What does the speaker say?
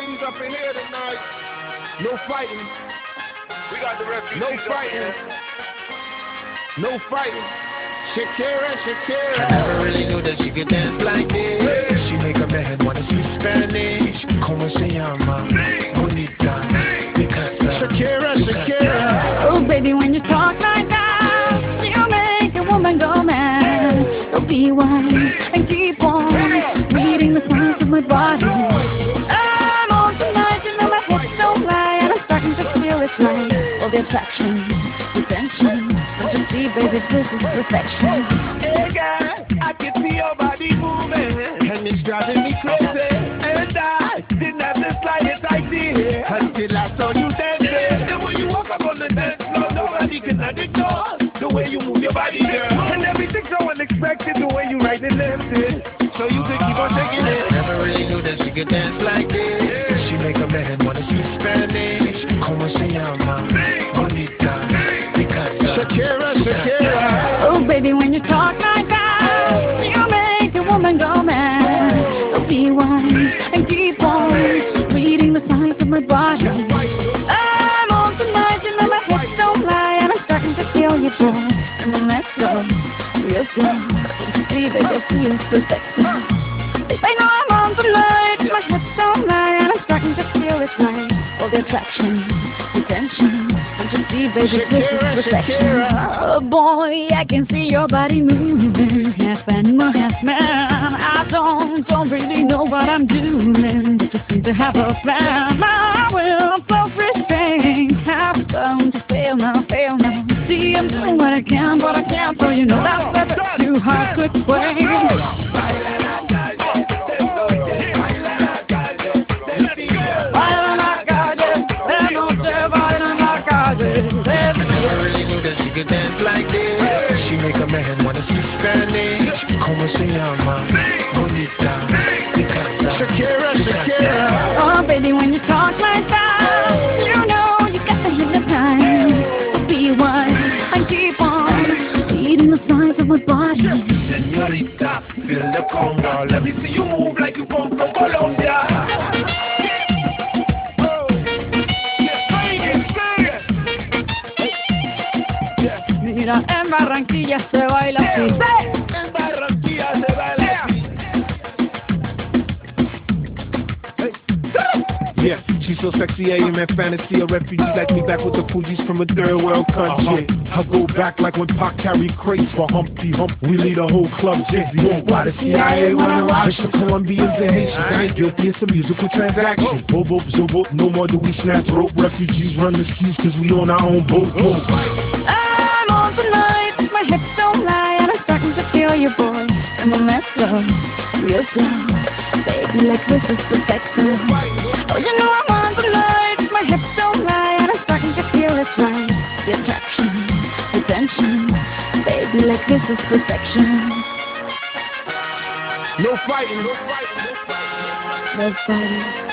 refugees up in here tonight. No fighting. We got the refugees. No fighting. No fighting. Shakira, Shakira. I never really knew that she could dance like this. She make a man wanna speak Spanish. Como se llama? Bonita. Picasa. Shakira, Shakira. Oh, baby, when you talk like that, you make a woman go mad. So be wise and keep on reading the signs of my body. I'm on tonight, you know my hips don't lie, and I'm starting to feel it's right. All the attraction, the tension. Don't you see, baby, this is perfection. Hey girl, I can see your body moving, and it's driving me crazy. And I didn't have the slightest idea until I saw you dancing. And when you walk up on the dance floor, nobody can ignore the way you move your body, girl. And everything's so unexpected, the way you right and left it. So you could keep on shaking it. Never really knew that she could dance like this. She make a man wanna speak Spanish. Como se llama? Bonita. Picasa. Shakira, Shakira. Oh, baby, when you talk like that, you make a woman go mad. So be wise and keep on reading the signs of my body. I'm on tonight, you know my hips don't lie, and I'm starting to feel you, boy. And then let's go, real slow. You see, baby, I feel it's perfection. I know I'm on tonight, my hips don't lie, and I'm starting to feel it's right. All the attraction, the tension. Don't you see, baby, this is perfection. Oh boy, I can see your body moving, half animal, half man. I don't really know what I'm doing, but you seem to have a plan. I will self-restraint, have come to fail now, fail now. See, I'm doing what I can, but I can't, so you know that's too hard to explain. Never really knew that she could dance like this. She make a man wanna speak Spanish. Como se llama? Bonita. Picasa. Shakira, Shakira. Oh, baby, when you talk like that, you know you got to hypnotize. So be wise and keep on reading the signs of my body. Señorita, feel the conga. Let me see you move like you come from Colombia. Mira, en Barranquilla se baila así. En Barranquilla se baila así. Yeah, she's so sexy, I am in fantasy. A refugee like me back with the Fugees from a third world country. I go back like when Pac carried crates for Humpty Hump. We lead a whole club dizzy. Why the CIA wanna watch the Colombians and Haitians? I ain't guilty, it's a musical transaction. Bobo, zobo, no more do we snatch rope. Refugees run the streets cause we on our own boat. I'm on tonight, my hips don't lie, and I'm starting to feel you, boy. And then let's go, real slow. Baby, like this is perfection. Oh, you know I'm on tonight, my hips don't lie, and I'm starting to feel it's right. The attraction, the tension. Baby, like this is perfection. No fighting, no fighting, no fighting. No fighting.